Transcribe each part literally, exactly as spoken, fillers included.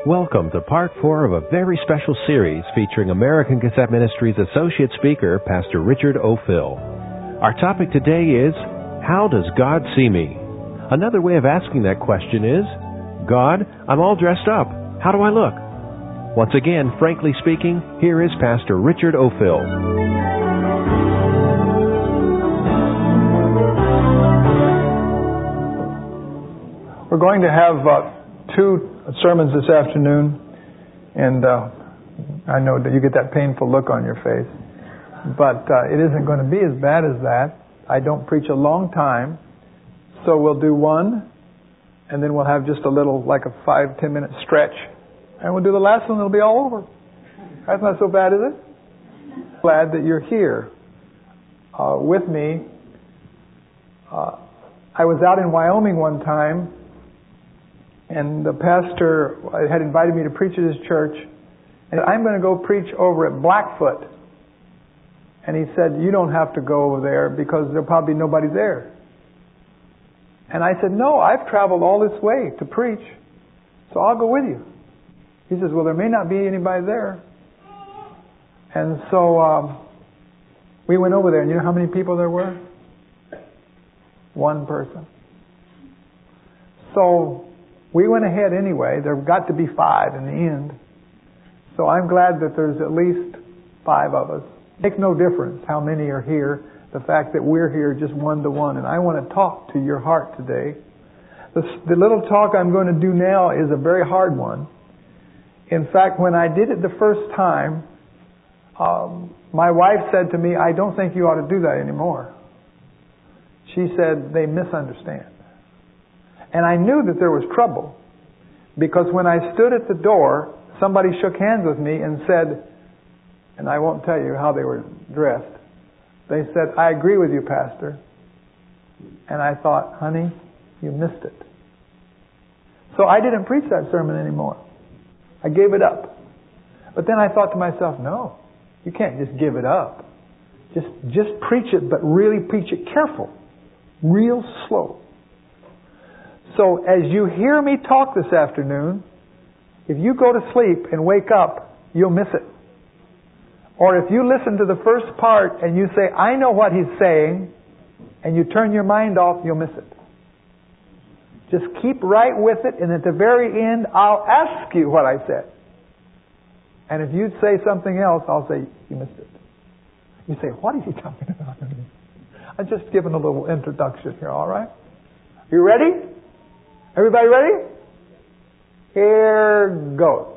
Welcome to part four of a very special series featuring American Cassette Ministries Associate Speaker, Pastor Richard O'Fill. Our topic today is, How Does God See Me? Another way of asking that question is, God, I'm all dressed up. How do I look? Once again, frankly speaking, here is Pastor Richard O'Fill. We're going to have uh, two sermons this afternoon, and uh, I know that you get that painful look on your face, but uh, it isn't going to be as bad as that. I don't preach a long time, so we'll do one, and then we'll have just a little, like a five, ten minute stretch, and we'll do the last one, it'll be all over. That's not so bad, is it? Glad that you're here uh, with me. Uh, I was out in Wyoming one time, and the pastor had invited me to preach at his church. And I'm going to go preach over at Blackfoot. And he said, you don't have to go over there because there'll probably be nobody there. And I said, no, I've traveled all this way to preach, so I'll go with you. He says, well, there may not be anybody there. And so um, we went over there. And you know how many people there were? One person. So we went ahead anyway. There got to be five in the end. So I'm glad that there's at least five of us. It makes no difference how many are here. The fact that we're here just one to one. And I want to talk to your heart today. The, the little talk I'm going to do now is a very hard one. In fact, when I did it the first time, um, my wife said to me, I don't think you ought to do that anymore. She said, they misunderstand. And I knew that there was trouble, because when I stood at the door, somebody shook hands with me and said, and I won't tell you how they were dressed, they said, I agree with you, Pastor. And I thought, honey, you missed it. So I didn't preach that sermon anymore. I gave it up. But then I thought to myself, no, you can't just give it up. Just, just preach it, but really preach it careful, real slow. So as you hear me talk this afternoon, if you go to sleep and wake up, you'll miss it. Or if you listen to the first part and you say, I know what he's saying, and you turn your mind off, you'll miss it. Just keep right with it, and at the very end, I'll ask you what I said. And if you say something else, I'll say, you missed it. You say, what is he talking about? I'm just giving a little introduction here, all right? You ready? Everybody ready? Here goes.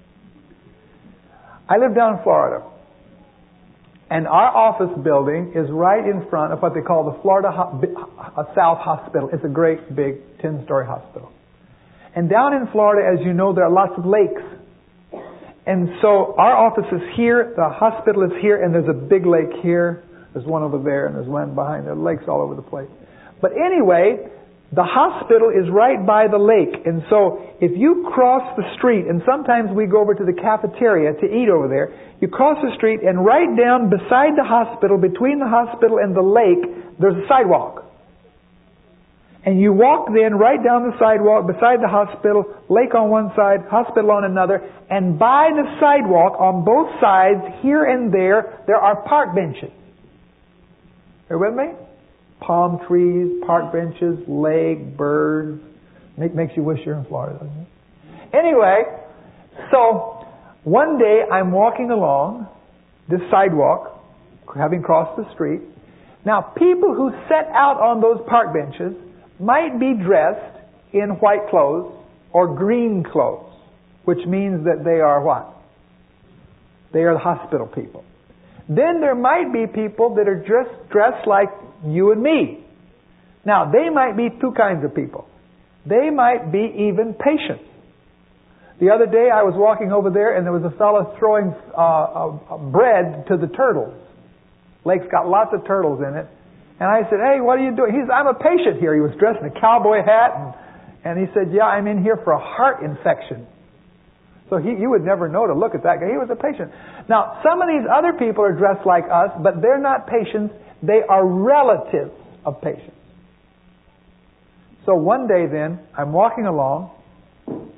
I live down in Florida. And our office building is right in front of what they call the Florida Ho- South Hospital. It's a great big ten-story hospital. And down in Florida, as you know, there are lots of lakes. And so our office is here, the hospital is here, and there's a big lake here. There's one over there, and there's one behind there. Lakes all over the place. But anyway, the hospital is right by the lake. And so if you cross the street, and sometimes we go over to the cafeteria to eat over there, you cross the street and right down beside the hospital, between the hospital and the lake, there's a sidewalk. And you walk then right down the sidewalk beside the hospital, lake on one side, hospital on another, and by the sidewalk on both sides, here and there, there are park benches. Are you with me? Palm trees, park benches, lake, birds. Make, makes you wish you're in Florida, doesn't it? Anyway, so one day I'm walking along this sidewalk, having crossed the street. Now, people who set out on those park benches might be dressed in white clothes or green clothes, which means that they are what? They are the hospital people. Then there might be people that are dressed, dressed like you and me. Now, they might be two kinds of people. They might be even patients. The other day I was walking over there and there was a fellow throwing uh, a, a bread to the turtles. Lake's got lots of turtles in it. And I said, hey, what are you doing? He said, I'm a patient here. He was dressed in a cowboy hat. And, and he said, yeah, I'm in here for a heart infection. So he, you would never know to look at that guy. He was a patient. Now, some of these other people are dressed like us, but they're not patients. They are relatives of patients. So one day then, I'm walking along,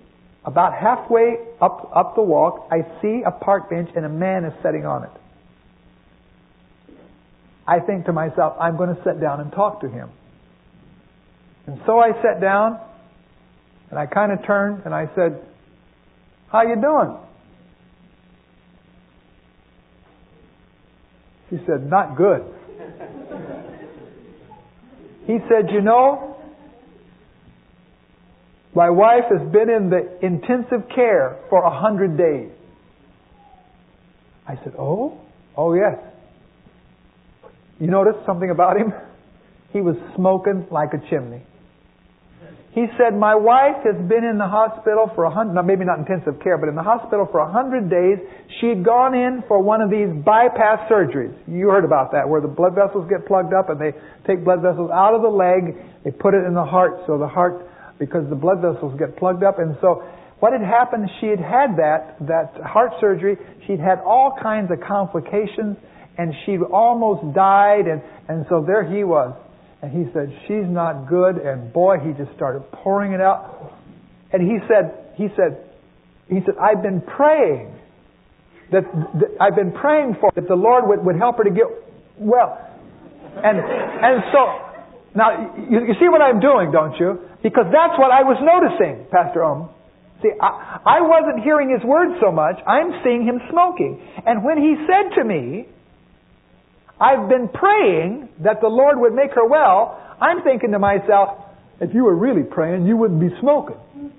About halfway up, up the walk, I see a park bench and a man is sitting on it. I think to myself, I'm going to sit down and talk to him. And so I sat down and I kind of turned and I said, "How you doing?" He said, "Not good." He said, "You know, my wife has been in the intensive care for a hundred days." I said, "Oh? Oh yes." You notice something about him? He was smoking like a chimney. He said, "My wife has been in the hospital for a hundred, no, maybe not intensive care, but in the hospital for a hundred days. She'd gone in for one of these bypass surgeries." You heard about that, where the blood vessels get plugged up and they take blood vessels out of the leg, they put it in the heart, so the heart, because the blood vessels get plugged up. And so what had happened, she had had that, that heart surgery, she'd had all kinds of complications, and she'd almost died, and, and so there he was. And he said, "She's not good," and boy, he just started pouring it out. And he said, he said, he said, "I've been praying that, that I've been praying for that the Lord would, would help her to get well." And and so now you, you see what I'm doing, don't you? Because that's what I was noticing, Pastor Ohm. See, I, I wasn't hearing his words so much. I'm seeing him smoking. And when he said to me, "I've been praying that the Lord would make her well," I'm thinking to myself, if you were really praying, you wouldn't be smoking.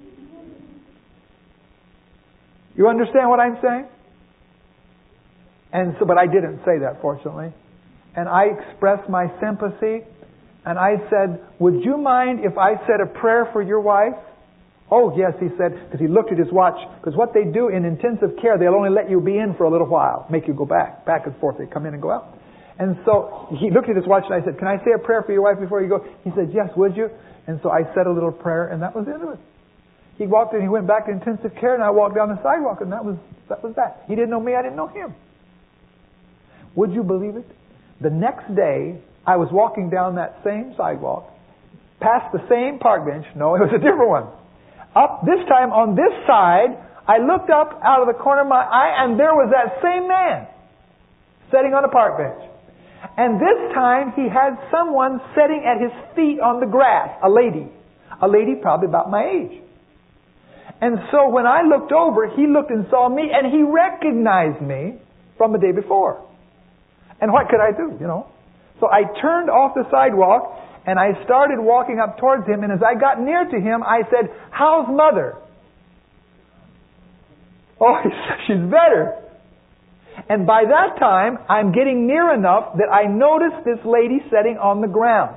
You understand what I'm saying? And so, but I didn't say that, fortunately. And I expressed my sympathy, and I said, "Would you mind if I said a prayer for your wife?" "Oh, yes," he said, because he looked at his watch. Because what they do in intensive care, they'll only let you be in for a little while, make you go back, back and forth. They come in and go out. And so he looked at his watch and I said, "Can I say a prayer for your wife before you go?" He said, "Yes, would you?" And so I said a little prayer, and that was the end of it. He walked in, he went back to intensive care, and I walked down the sidewalk, and that was that was that. He didn't know me, I didn't know him. Would you believe it? The next day, I was walking down that same sidewalk, past the same park bench. No, it was a different one. Up this time on this side, I looked up out of the corner of my eye, and there was that same man sitting on a park bench. And this time he had someone sitting at his feet on the grass, a lady. A lady probably about my age. And so when I looked over, he looked and saw me, and he recognized me from the day before. And what could I do, you know? So I turned off the sidewalk, and I started walking up towards him, and as I got near to him, I said, "How's Mother?" "Oh," he said, "she's better." And by that time, I'm getting near enough that I noticed this lady sitting on the ground.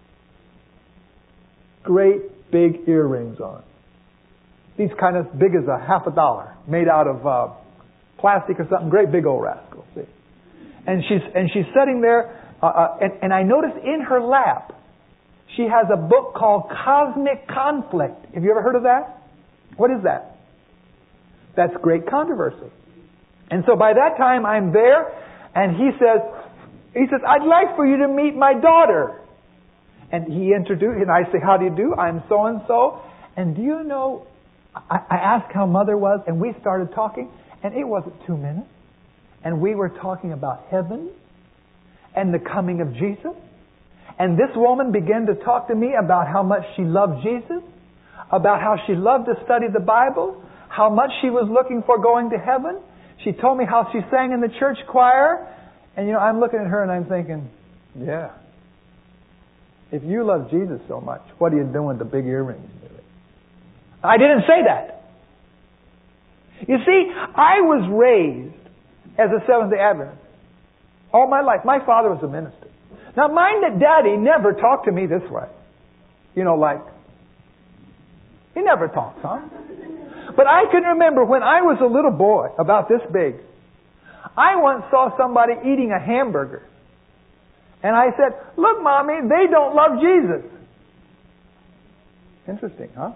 Great big earrings on. These kind of big as a half a dollar, made out of uh, plastic or something. Great big old rascal. See? And she's and she's sitting there, uh, uh, and, and I noticed in her lap, she has a book called Cosmic Conflict. Have you ever heard of that? What is that? That's Great Controversy. And so by that time I'm there, and he says, he says, "I'd like for you to meet my daughter." And he introduced, and I say, "How do you do? I'm so and so." And do you know, I, I asked how Mother was, and we started talking, and it wasn't two minutes. And we were talking about heaven and the coming of Jesus. And this woman began to talk to me about how much she loved Jesus, about how she loved to study the Bible, how much she was looking for going to heaven. She told me how she sang in the church choir. And, you know, I'm looking at her and I'm thinking, yeah, if you love Jesus so much, what are you doing with the big earrings? I didn't say that. You see, I was raised as a Seventh-day Adventist all my life. My father was a minister. Now, mind that Daddy never talked to me this way. You know, like, he never talks, huh? But I can remember when I was a little boy, about this big, I once saw somebody eating a hamburger. And I said, "Look, Mommy, they don't love Jesus." Interesting, huh?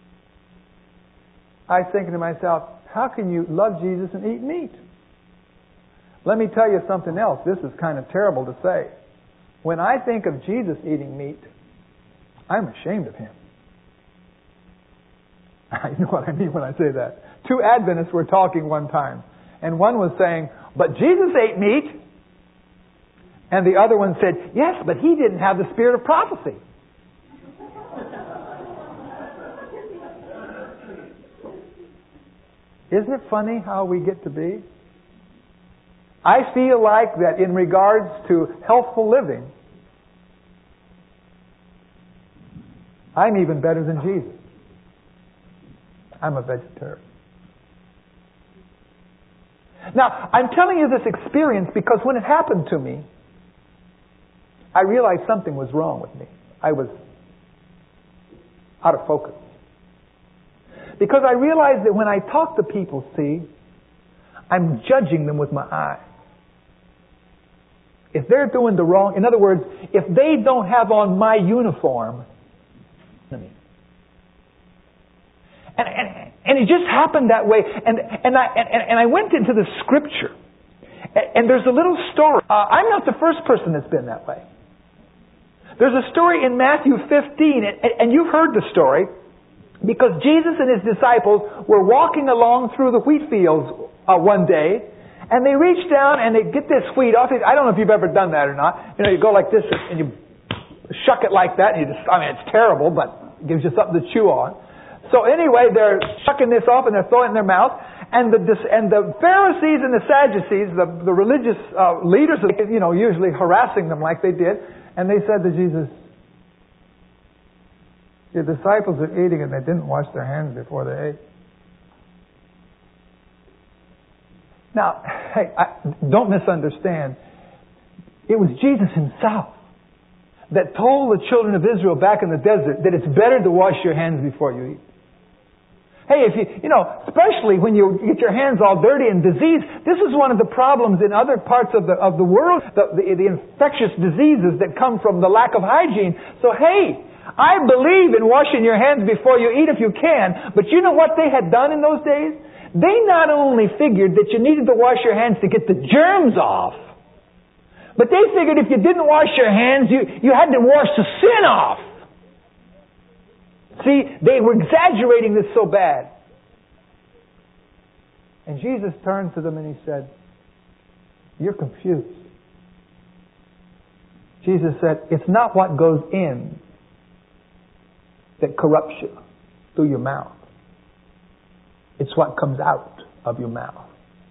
I was thinking to myself, how can you love Jesus and eat meat? Let me tell you something else. This is kind of terrible to say. When I think of Jesus eating meat, I'm ashamed of Him. I know what I mean when I say that. Two Adventists were talking one time, and one was saying, but Jesus ate meat. And the other one said, yes, but he didn't have the spirit of prophecy. Isn't it funny how we get to be? I feel like that in regards to healthful living, I'm even better than Jesus. I'm a vegetarian. Now, I'm telling you this experience because when it happened to me, I realized something was wrong with me. I was out of focus. Because I realized that when I talk to people, see, I'm judging them with my eyes. If they're doing the wrong, in other words, if they don't have on my uniform, and, and, and it just happened that way. And, and, I, and, and I went into the scripture. And there's a little story. Uh, I'm not the first person that's been that way. There's a story in Matthew fifteen, and, and you've heard the story, because Jesus and His disciples were walking along through the wheat fields uh, one day, and they reach down and they get this wheat off. I don't know if you've ever done that or not. You know, you go like this and you shuck it like that, and you just, I mean, it's terrible, but it gives you something to chew on. So anyway, they're shucking this off and they're throwing it in their mouth. And the and the Pharisees and the Sadducees, the, the religious uh, leaders, you know, usually harassing them like they did, and they said to Jesus, your disciples are eating and they didn't wash their hands before they ate. Now, hey, I, don't misunderstand. It was Jesus Himself that told the children of Israel back in the desert that it's better to wash your hands before you eat. Hey, if you, you know, especially when you get your hands all dirty and disease, this is one of the problems in other parts of the of the world, the, the, the infectious diseases that come from the lack of hygiene. So, hey, I believe in washing your hands before you eat if you can, but you know what they had done in those days? They not only figured that you needed to wash your hands to get the germs off, but they figured if you didn't wash your hands, you, you had to wash the sin off. See, they were exaggerating this so bad. And Jesus turned to them and He said, you're confused. Jesus said, it's not what goes in that corrupts you through your mouth. It's what comes out of your mouth.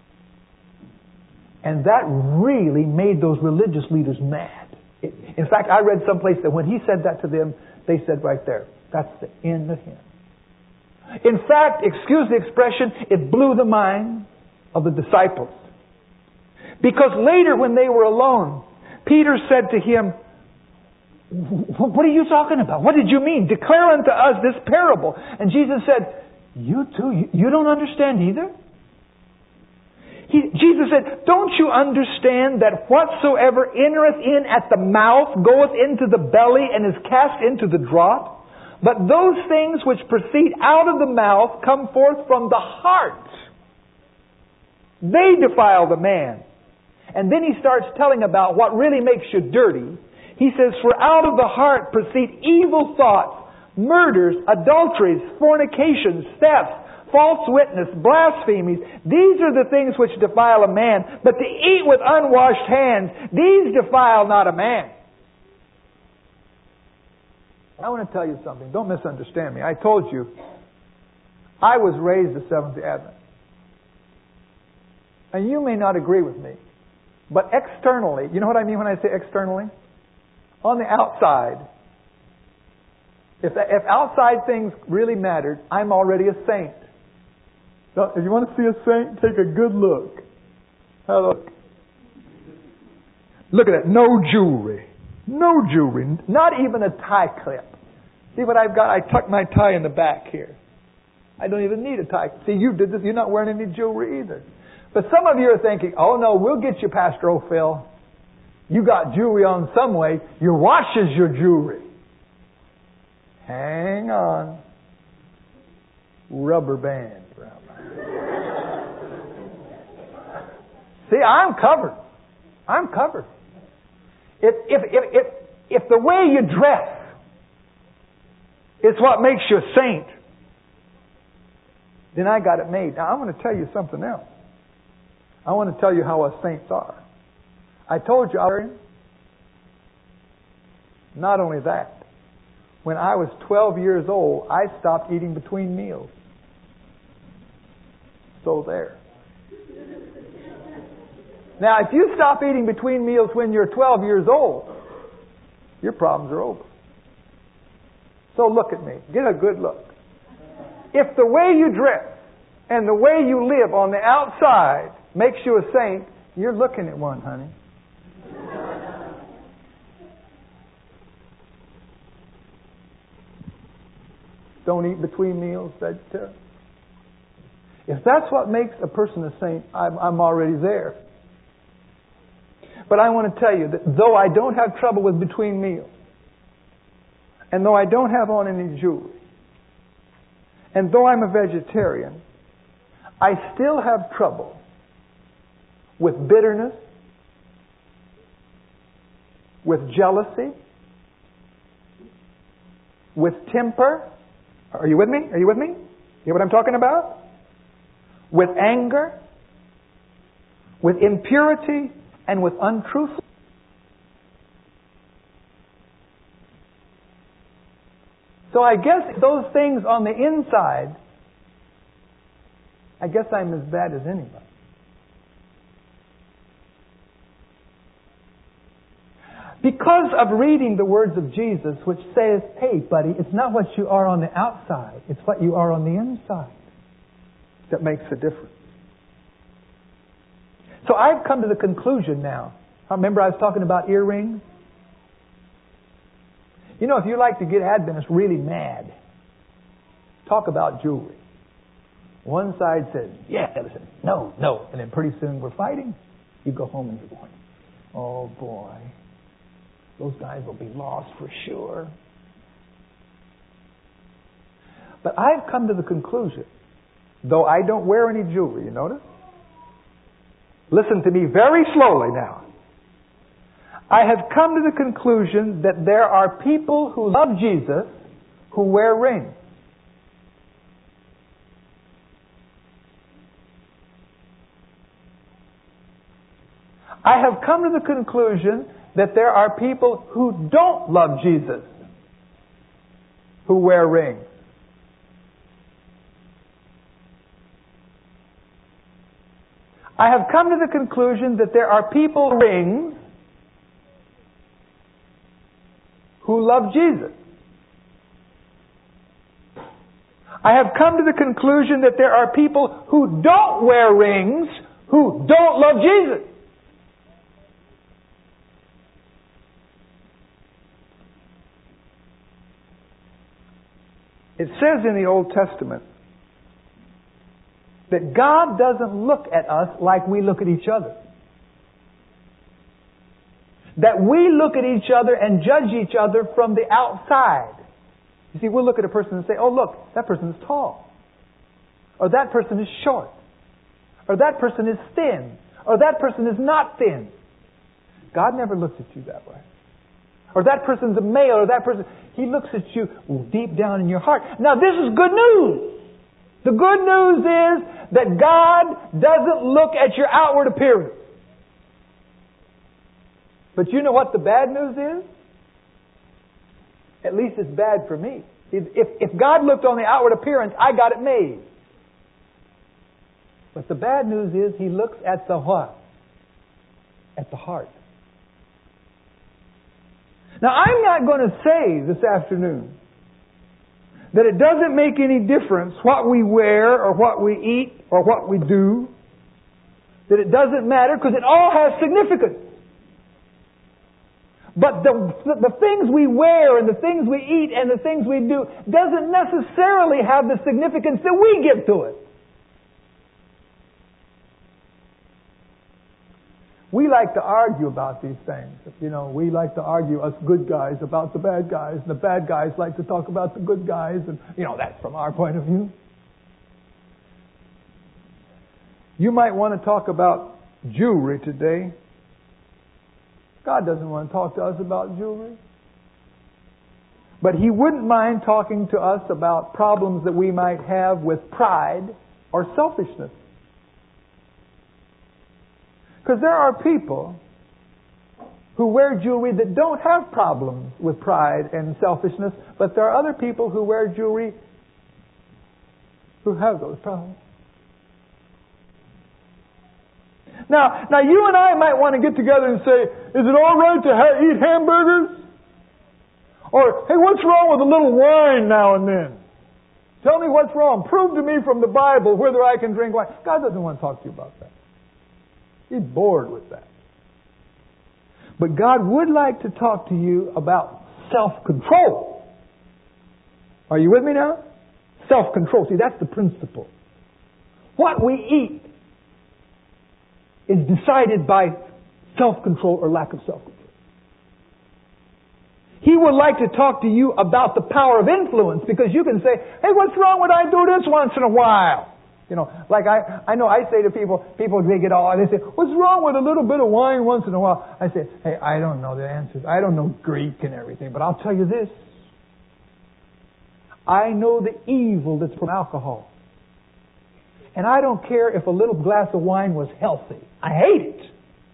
And that really made those religious leaders mad. It, in fact, I read someplace that when He said that to them, they said right there, that's the end of Him. In fact, excuse the expression, it blew the mind of the disciples. Because later when they were alone, Peter said to Him, what are you talking about? What did you mean? Declare unto us this parable. And Jesus said, you too, you, you don't understand either? He, Jesus said, don't you understand that whatsoever entereth in at the mouth goeth into the belly and is cast into the draught? But those things which proceed out of the mouth come forth from the heart. They defile the man. And then He starts telling about what really makes you dirty. He says, for out of the heart proceed evil thoughts, murders, adulteries, fornications, thefts, false witness, blasphemies. These are the things which defile a man. But to eat with unwashed hands, these defile not a man. I want to tell you something. Don't misunderstand me. I told you, I was raised a Seventh-day Adventist. And you may not agree with me. But externally, you know what I mean when I say externally? On the outside, if, if outside things really mattered, I'm already a saint. So if you want to see a saint, take a good look. Have a look. Look at that. No jewelry. No jewelry. Not even a tie clip. See what I've got? I tuck my tie in the back here. I don't even need a tie. See, you did this. You're not wearing any jewelry either. But some of you are thinking, oh no, we'll get you, Pastor O'Phil. You got jewelry on some way. Your watch is your jewelry. Hang on. Rubber band. See, I'm covered. I'm covered. If, if, if, if, if the way you dress is what makes you a saint, then I got it made. Now I want to tell you something else. I want to tell you how us saints are. I told you, not only that, when I was twelve years old, I stopped eating between meals. So there. Now, if you stop eating between meals when you're twelve years old, your problems are over. So look at me. Get a good look. If the way you dress and the way you live on the outside makes you a saint, you're looking at one, honey. Don't eat between meals, vegetarian. If that's what makes a person a saint, I'm, I'm already there. But I want to tell you that though I don't have trouble with between meals, and though I don't have on any jewelry, and though I'm a vegetarian, I still have trouble with bitterness, with jealousy, with temper. Are you with me? Are you with me? You know what I'm talking about? With anger, with impurity, and with untruthfulness. So I guess those things on the inside, I guess I'm as bad as anybody. Because of reading the words of Jesus, which says, hey, buddy, it's not what you are on the outside, it's what you are on the inside that makes a difference. So I've come to the conclusion now. Remember I was talking about earrings? You know, if you like to get Adventists really mad, talk about jewelry. One side says, yeah, the other says, no, no. And then pretty soon we're fighting. You go home and you're going, oh boy, those guys will be lost for sure. But I've come to the conclusion, though I don't wear any jewelry, you notice? Listen to me very slowly now. I have come to the conclusion that there are people who love Jesus who wear rings. I have come to the conclusion that there are people who don't love Jesus who wear rings. I have come to the conclusion that there are people rings who love Jesus. I have come to the conclusion that there are people who don't wear rings who don't love Jesus. It says in the Old Testament that God doesn't look at us like we look at each other. That we look at each other and judge each other from the outside. You see, we'll look at a person and say, oh look, that person is tall. Or that person is short. Or that person is thin. Or that person is not thin. God never looks at you that way. Or that person's a male, or that person... He looks at you deep down in your heart. Now this is good news. The good news is that God doesn't look at your outward appearance. But you know what the bad news is? At least it's bad for me. If, if God looked on the outward appearance, I got it made. But the bad news is He looks at the what? At the heart. Now, I'm not going to say this afternoon that it doesn't make any difference what we wear or what we eat or what we do. That it doesn't matter because it all has significance. But the, the things we wear and the things we eat and the things we do doesn't necessarily have the significance that we give to it. We like to argue about these things. You know, we like to argue, us good guys, about the bad guys. And the bad guys like to talk about the good guys. And, you know, that's from our point of view. You might want to talk about jewelry today. God doesn't want to talk to us about jewelry. But He wouldn't mind talking to us about problems that we might have with pride or selfishness. Because there are people who wear jewelry that don't have problems with pride and selfishness, but there are other people who wear jewelry who have those problems. Now, now you and I might want to get together and say, is it all right to ha- eat hamburgers? Or, hey, what's wrong with a little wine now and then? Tell me what's wrong. Prove to me from the Bible whether I can drink wine. God doesn't want to talk to you about that. He's bored with that. But God would like to talk to you about self-control. Are you with me now? Self-control. See, that's the principle. What we eat is decided by self-control or lack of self-control. He would like to talk to you about the power of influence, because you can say, hey, what's wrong when I do this once in a while? You know, like I, I know I say to people, people, they get all, they say, what's wrong with a little bit of wine once in a while? I say, hey, I don't know the answers. I don't know Greek and everything, but I'll tell you this. I know the evil that's from alcohol. And I don't care if a little glass of wine was healthy. I hate it.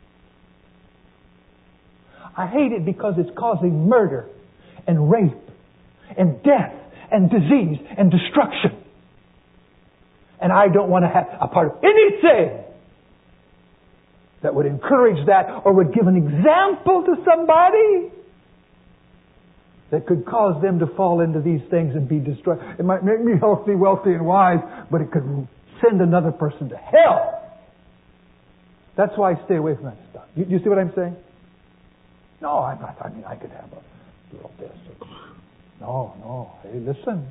I hate it because it's causing murder and rape and death and disease and destruction. And I don't want to have a part of anything that would encourage that or would give an example to somebody that could cause them to fall into these things and be destroyed. It might make me healthy, wealthy, and wise, but it could send another person to hell. That's why I stay away from that stuff. You, you see what I'm saying? No, I'm not. I mean, I could have a little this. No, no. Hey, listen.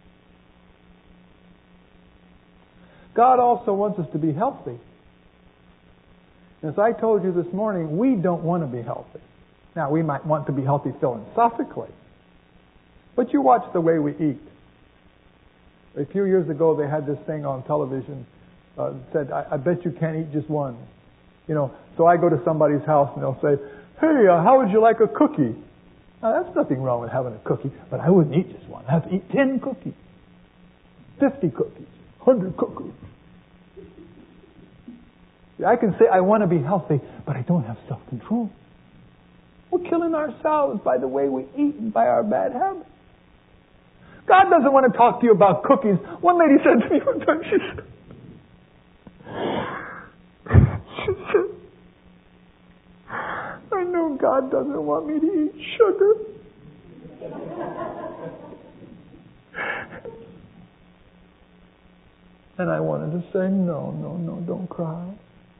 God also wants us to be healthy. As I told you this morning, we don't want to be healthy. Now, we might want to be healthy philosophically, but you watch the way we eat. A few years ago, they had this thing on television uh, said, I, I bet you can't eat just one. You know, so I go to somebody's house and they'll say, hey, uh, how would you like a cookie? Now, that's nothing wrong with having a cookie, but I wouldn't eat just one. I have to eat ten cookies, fifty cookies, one hundred cookies. I can say I want to be healthy, but I don't have self-control. We're killing ourselves by the way we eat and by our bad habits. God doesn't want to talk to you about cookies. One lady said to me one time, she said, she said, I know God doesn't want me to eat sugar. And I wanted to say, no, no, no, don't cry.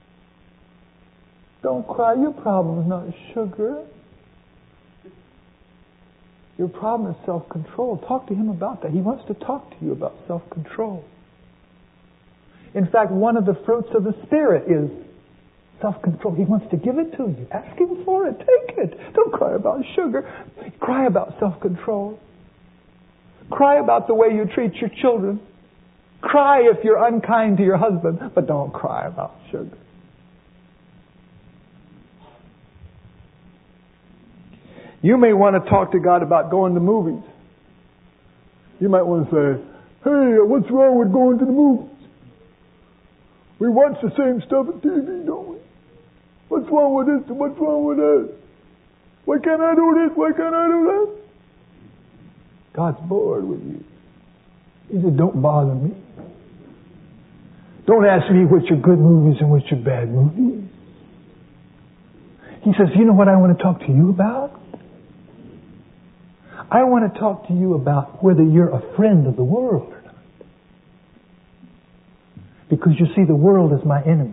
Don't cry. Your problem is not sugar. Your problem is self-control. Talk to Him about that. He wants to talk to you about self-control. In fact, one of the fruits of the Spirit is self-control. He wants to give it to you. Ask Him for it. Take it. Don't cry about sugar. Cry about self-control. Cry about the way you treat your children. Cry if you're unkind to your husband, but don't cry about sugar. You may want to talk to God about going to movies. You might want to say, hey, what's wrong with going to the movies? We watch the same stuff on T V, don't we? What's wrong with this and what's wrong with that? Why can't I do this? Why can't I do that? God's bored with you. He said, don't bother me. Don't ask me which are good movies and which are bad movies. He says, you know what I want to talk to you about? I want to talk to you about whether you're a friend of the world or not. Because you see, the world is my enemy.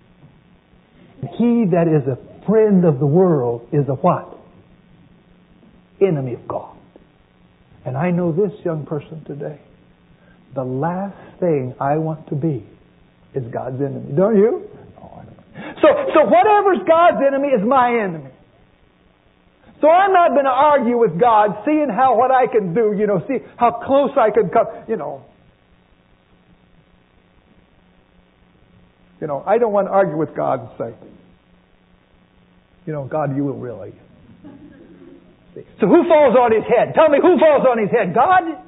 He that is a friend of the world is a what? Enemy of God. And I know this, young person, today. The last thing I want to be is God's enemy. Don't you? Oh, I don't. So, so whatever's God's enemy is my enemy. So I'm not going to argue with God, seeing how what I can do, you know, see how close I can come, you know. You know, I don't want to argue with God and say, you know, God, you will really. So who falls on his head? Tell me, who falls on his head? God?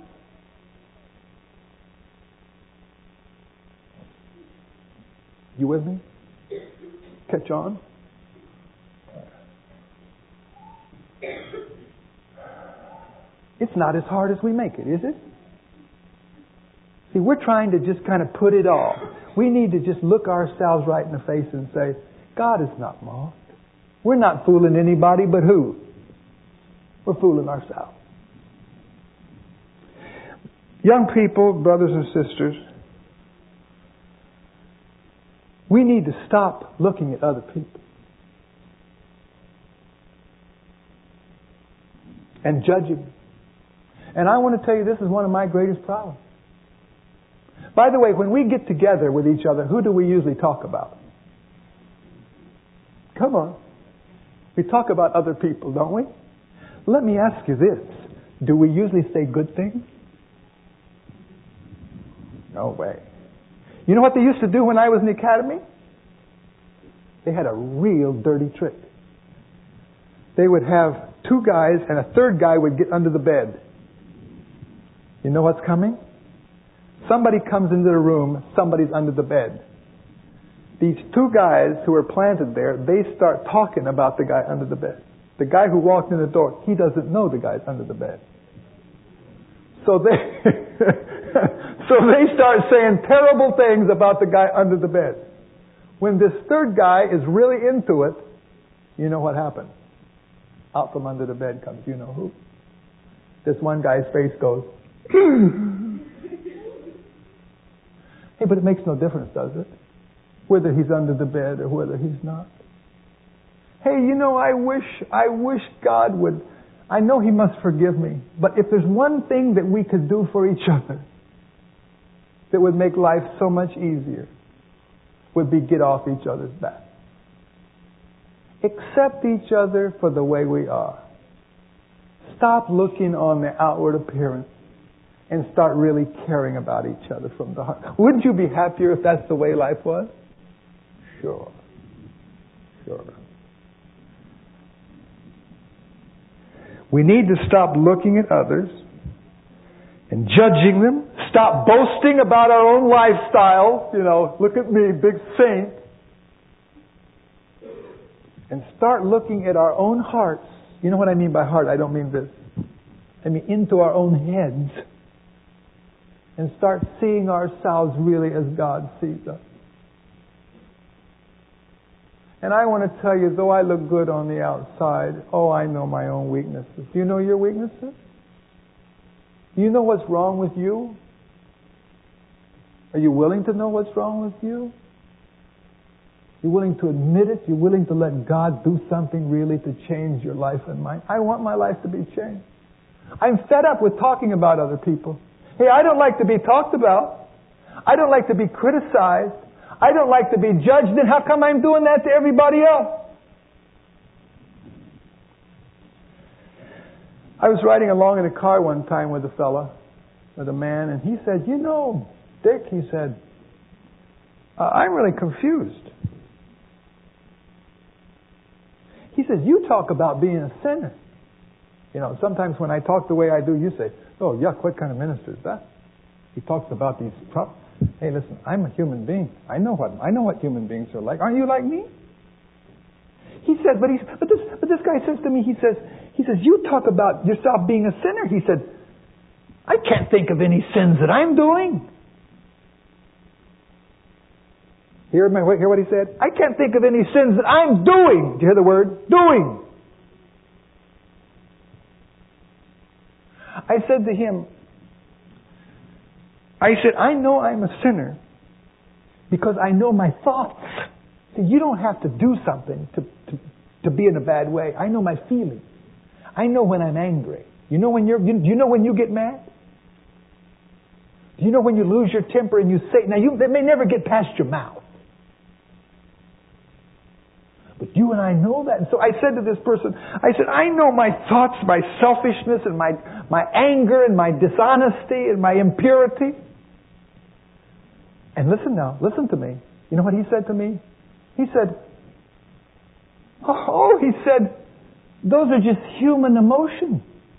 You with me? Catch on? It's not as hard as we make it, is it? See, we're trying to just kind of put it off. We need to just look ourselves right in the face and say, God is not mocked. We're not fooling anybody but who? We're fooling ourselves. Young people, brothers and sisters, we need to stop looking at other people and judging them. And I want to tell you, this is one of my greatest problems. By the way, when we get together with each other, who do we usually talk about? Come on. We talk about other people, don't we? Let me ask you this. Do we usually say good things? No way. You know what they used to do when I was in the academy? They had a real dirty trick. They would have two guys and a third guy would get under the bed. You know what's coming? Somebody comes into the room, somebody's under the bed. These two guys who are planted there, they start talking about the guy under the bed. The guy who walked in the door, he doesn't know the guy's under the bed. So they so they start saying terrible things about the guy under the bed. When this third guy is really into it, you know what happens? Out from under the bed comes you know who. This one guy's face goes, hey, but it makes no difference, does it? Whether he's under the bed or whether he's not. Hey, you know, I wish, I wish God would, I know He must forgive me, but if there's one thing that we could do for each other that would make life so much easier, would be get off each other's back. Accept each other for the way we are. Stop looking on the outward appearance and start really caring about each other from the heart. Wouldn't you be happier if that's the way life was? Sure. Sure. We need to stop looking at others and judging them. Stop boasting about our own lifestyle. You know, look at me, big saint. And start looking at our own hearts. You know what I mean by heart? I don't mean this. I mean into our own heads. And start seeing ourselves really as God sees us. And I want to tell you, though I look good on the outside, oh, I know my own weaknesses. Do you know your weaknesses? Do you know what's wrong with you? Are you willing to know what's wrong with you? You're willing to admit it? You're willing to let God do something really to change your life and mine? I want my life to be changed. I'm fed up with talking about other people. Hey, I don't like to be talked about. I don't like to be criticized. I don't like to be judged. Then how come I'm doing that to everybody else? I was riding along in a car one time with a fella, with a man, and he said, you know, Dick, he said, uh, I'm really confused. He says, you talk about being a sinner. You know, sometimes when I talk the way I do, you say, oh, yuck, what kind of minister is that? He talks about these problems. Hey, listen, I'm a human being. I know what I know what human beings are like. Aren't you like me? He said, but he's but this but this guy says to me, he says, he says, you talk about yourself being a sinner. He said, I can't think of any sins that I'm doing. Hear my hear what he said? I can't think of any sins that I'm doing. Do you hear the word? Doing. I said to him, I said, I know I'm a sinner because I know my thoughts. See, you don't have to do something to, to, to be in a bad way. I know my feelings. I know when I'm angry. You know when you're, you, do you know when you get mad? Do you know when you lose your temper and you say, now you, they may never get past your mouth. But you and I know that. And so I said to this person, I said, I know my thoughts, my selfishness and my, my anger and my dishonesty and my impurity. And listen now, listen to me. You know what he said to me? He said, oh, he said, Those are just human emotions.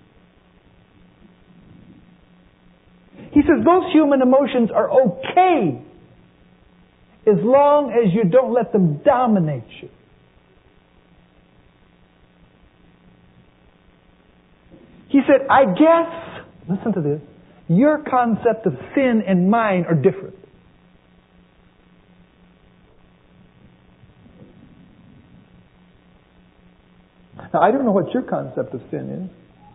He says those human emotions are okay as long as you don't let them dominate you. He said, I guess, listen to this, your concept of sin and mine are different. Now, I don't know what your concept of sin is.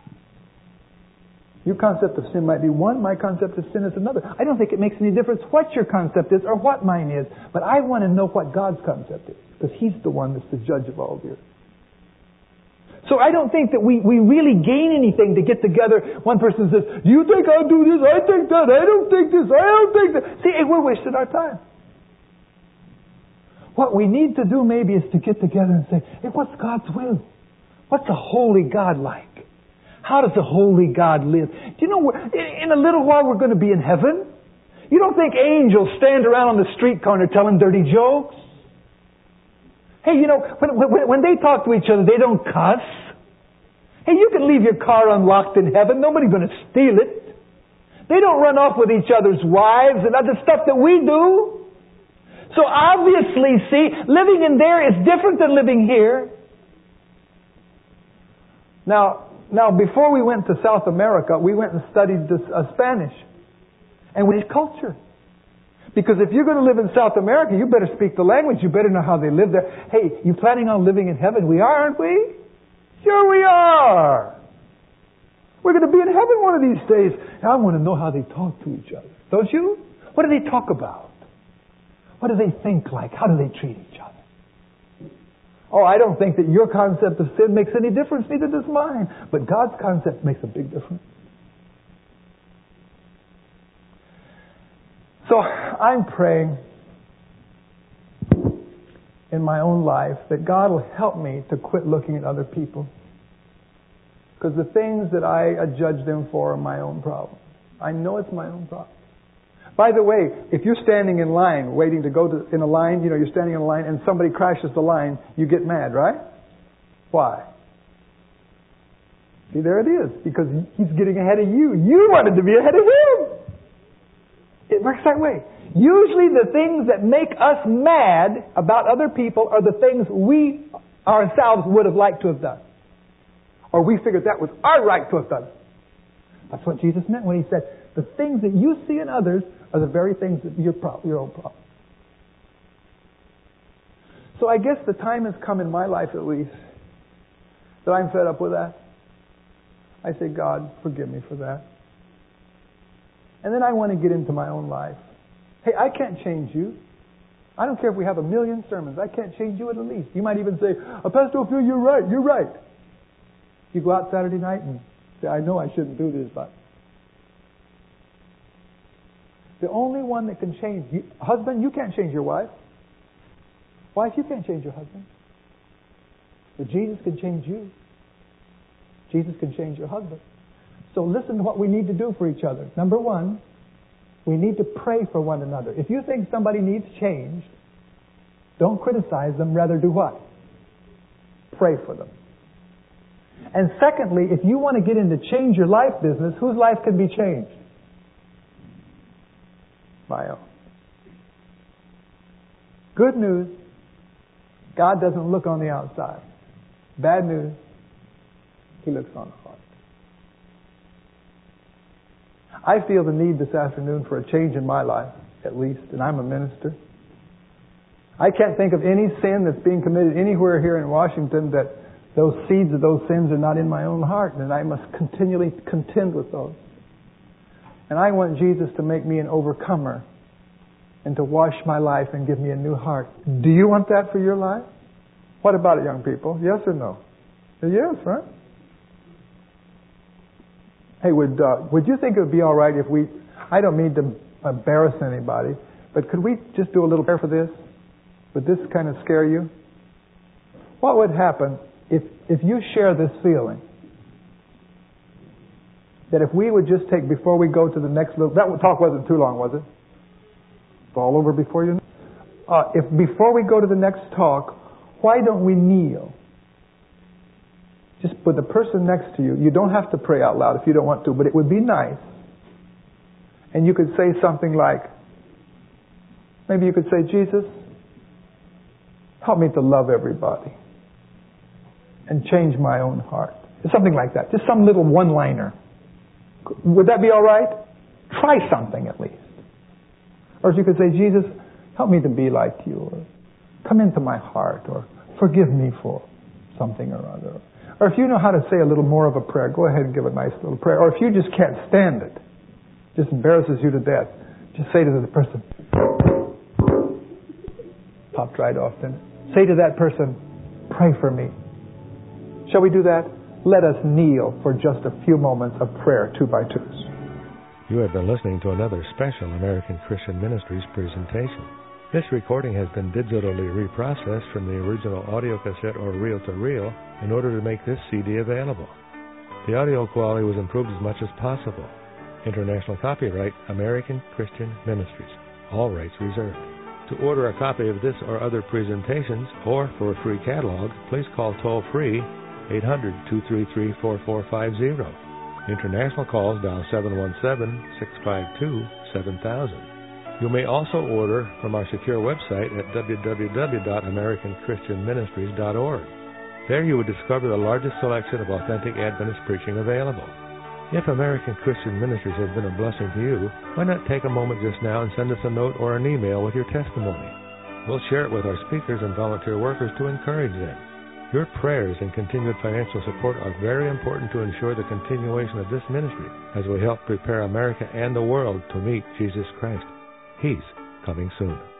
Your concept of sin might be one, my concept of sin is another. I don't think it makes any difference what your concept is or what mine is, but I want to know what God's concept is, because He's the one that's the judge of all the earth. So I don't think that we, we really gain anything to get together. One person says, do you think I'll do this? I think that. I don't think this. I don't think that. See, we're wasting our time. What we need to do maybe is to get together and say, hey, what's God's will? What's a holy God like? How does a holy God live? Do you know, in a little while we're going to be in heaven. You don't think angels stand around on the street corner telling dirty jokes? Hey, you know, when, when, when they talk to each other, they don't cuss. Hey, you can leave your car unlocked in heaven. Nobody's going to steal it. They don't run off with each other's wives and other stuff that we do. So obviously, see, living in there is different than living here. Now, now before we went to South America, we went and studied this, uh, Spanish. And with culture. Because if you're going to live in South America, you better speak the language. You better know how they live there. Hey, you planning on living in heaven? We are, aren't we? Sure we are. We're going to be in heaven one of these days. I want to know how they talk to each other. Don't you? What do they talk about? What do they think like? How do they treat each other? Oh, I don't think that your concept of sin makes any difference. Neither does mine. But God's concept makes a big difference. So I'm praying in my own life that God will help me to quit looking at other people. Because the things that I judge them for are my own problem. I know it's my own problem. By the way, if you're standing in line, waiting to go to, in a line, you know, you're standing in a line and somebody crashes the line, you get mad, right? Why? See, there it is. Because he's getting ahead of you. You wanted to be ahead of him. It works that way. Usually the things that make us mad about other people are the things we ourselves would have liked to have done. Or we figured that was our right to have done. That's what Jesus meant when He said, the things that you see in others are the very things that your, pro- your own problem. So I guess the time has come in my life at least that I'm fed up with that. I say, God, forgive me for that. And then I want to get into my own life. Hey, I can't change you. I don't care if we have a million sermons. I can't change you at the least. You might even say, oh, Pastor O'Phil, you're right, you're right. You go out Saturday night and say, I know I shouldn't do this, but... The only one that can change you, husband, you can't change your wife. Wife, you can't change your husband. But Jesus can change you. Jesus can change your husband. So listen to what we need to do for each other. Number one, we need to pray for one another. If you think somebody needs change, don't criticize them. Rather do what? Pray for them. And secondly, if you want to get into change your life business, whose life can be changed? My own. Good news, God doesn't look on the outside. Bad news, He looks on the heart. I feel the need this afternoon for a change in my life, at least, and I'm a minister. I can't think of any sin that's being committed anywhere here in Washington that those seeds of those sins are not in my own heart, and I must continually contend with those. And I want Jesus to make me an overcomer and to wash my life and give me a new heart. Do you want that for your life? What about it, young people? Yes or no? Yes, right? Hey, would uh, would you think it would be all right if we, I don't mean to embarrass anybody, but could we just do a little prayer for this? Would this kind of scare you? What would happen if if you share this feeling? That if we would just take, before we go to the next little, that talk wasn't too long, was it? It's all over before you? Uh, if before we go to the next talk, why don't we kneel? Just with the person next to you, you don't have to pray out loud if you don't want to, but it would be nice. And you could say something like, maybe you could say, Jesus, help me to love everybody and change my own heart. Something like that. Just some little one-liner. Would that be all right? Try something at least. Or you could say, Jesus, help me to be like you. Or come into my heart. Or forgive me for something or other. Or if you know how to say a little more of a prayer, go ahead and give a nice little prayer. Or if you just can't stand it, just embarrasses you to death, just say to the person, popped right off then. Say to that person, pray for me. Shall we do that? Let us kneel for just a few moments of prayer, two by twos. You have been listening to another special American Christian Ministries presentation. This recording has been digitally reprocessed from the original audio cassette or reel-to-reel in order to make this C D available. The audio quality was improved as much as possible. International copyright, American Christian Ministries. All rights reserved. To order a copy of this or other presentations, or for a free catalog, please call toll-free eight hundred, two three three, four four five zero. International calls dial seven one seven, six five two, seven thousand. You may also order from our secure website at w w w dot american christian ministries dot org. There you will discover the largest selection of authentic Adventist preaching available. If American Christian Ministries has been a blessing to you, why not take a moment just now and send us a note or an email with your testimony? We'll share it with our speakers and volunteer workers to encourage them. Your prayers and continued financial support are very important to ensure the continuation of this ministry as we help prepare America and the world to meet Jesus Christ. He's coming soon.